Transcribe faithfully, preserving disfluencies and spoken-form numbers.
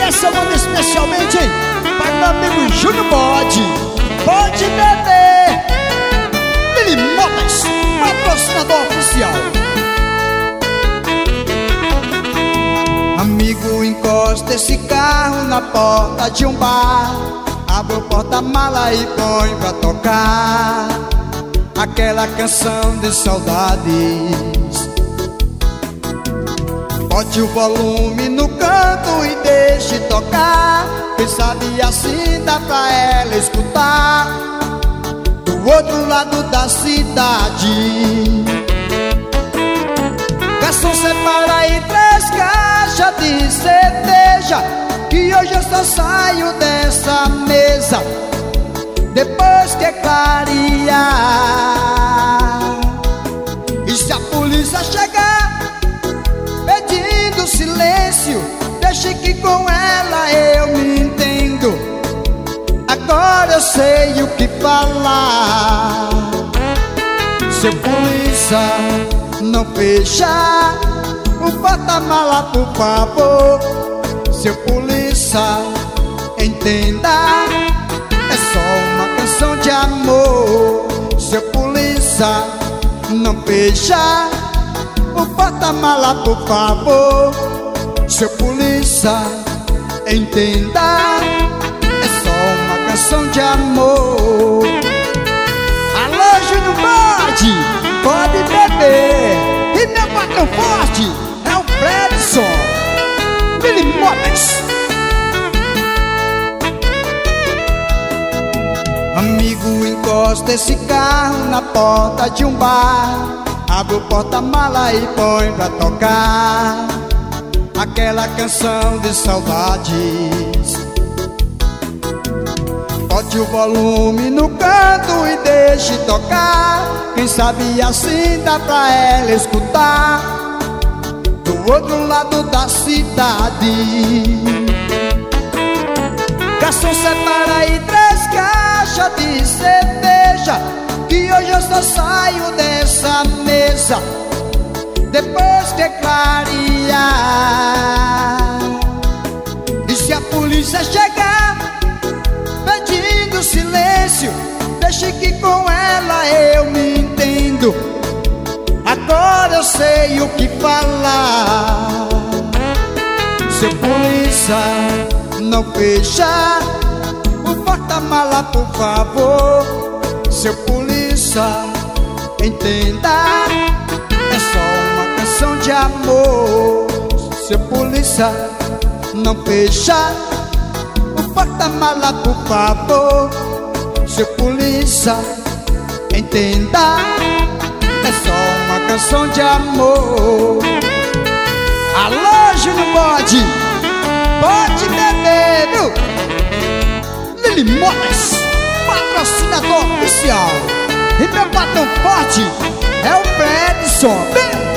essa eu mando especialmente para meu amigo Júnior Bode. Pode beber. Lili Motas, patrocinador oficial. Amigo, encosta esse carro na porta de um bar. Abre o porta-mala e põe pra tocar aquela canção de saudades. Bote o volume no canto e deixe tocar. Quem sabe assim dá pra ela escutar do outro lado da cidade. Garçom, separa aí três caixas de cerveja, que hoje eu só saio dessa mesa depois que clarear. E se a polícia chegar pedindo silêncio, deixe que com ela eu me entendo. Agora eu sei o que falar. Seu polícia, não fecha o porta-mala, por favor. Seu polícia, entenda, é só uma canção de amor. Seu polícia, não fecha o porta-mala, por favor. Seu polícia, entenda, é só uma canção de amor. Alô, Júnior Bode, pode beber. E meu patrão forte é o Fredson. Lili Motas. Amigo, encosta esse carro na porta de um bar. Abre o porta-mala e põe pra tocar aquela canção de saudades. Bote o volume no canto e deixe tocar. Quem sabe assim dá pra ela escutar do outro lado da cidade. Garçom, separa aí três caixas de cerveja, que hoje eu só saio dessa mesa depois que clarear. E se a polícia chegar pedindo silêncio, deixe que com ela eu me entendo. Agora eu sei o que falar. Seu polícia, não fecha o porta-mala, por favor. Seu polícia, entenda, é só uma canção de amor. Seu polícia, não fecha o porta-mala, por favor. Seu polícia, entenda, é só uma canção de amor. Alô, Júnior Bode, pode beber, viu? Lili Motas, patrocinador oficial. E meu patrão forte é o Fredson.